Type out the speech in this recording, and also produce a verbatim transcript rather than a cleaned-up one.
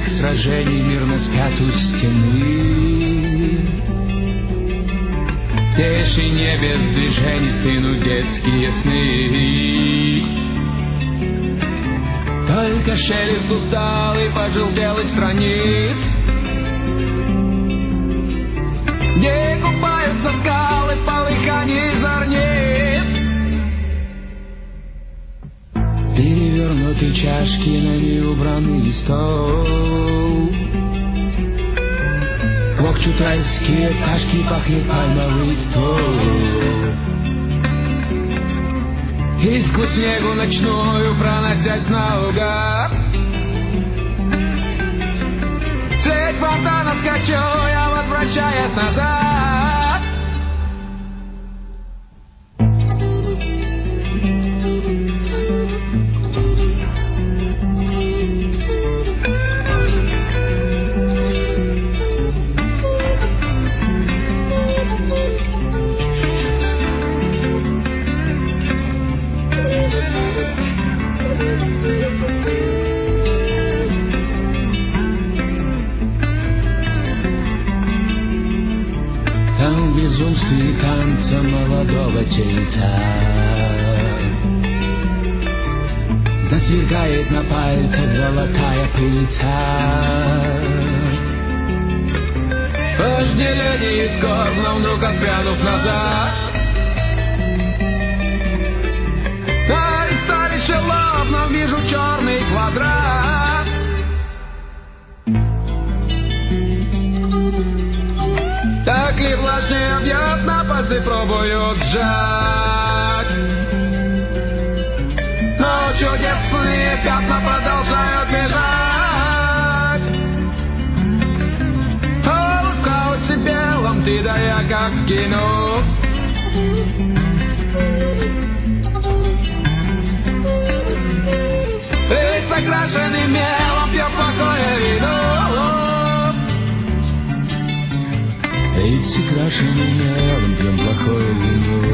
долгих сражений мирно спят у стены. В тишине без движений стынут детские сны. Только шелест усталый пожелтелых страниц, где купаются скалы в полыхании зорниц. Перевернуты чашки на неубранный стол, клокчут райские пташки, пахнет пальмовый ствол. И сквозь снегу ночную, проносясь наугад, цвет фонтана скачу я, возвращаясь назад. Там в безумстве танца молодого тельца засвергает на пальцах золотая пыльца. Вожделение и скорбно, вдруг отпрянув назад, на ресталище лобном вижу черный квадрат. Так ли влажнее бьет на пальцы, пробую сжать, но чудесные пятна продолжают бежать. О, в хаосе белом ты да я, как в кино. Лица крашены мелом, пьет плохое вино. Лица крашены мелом, пьем плохое вино.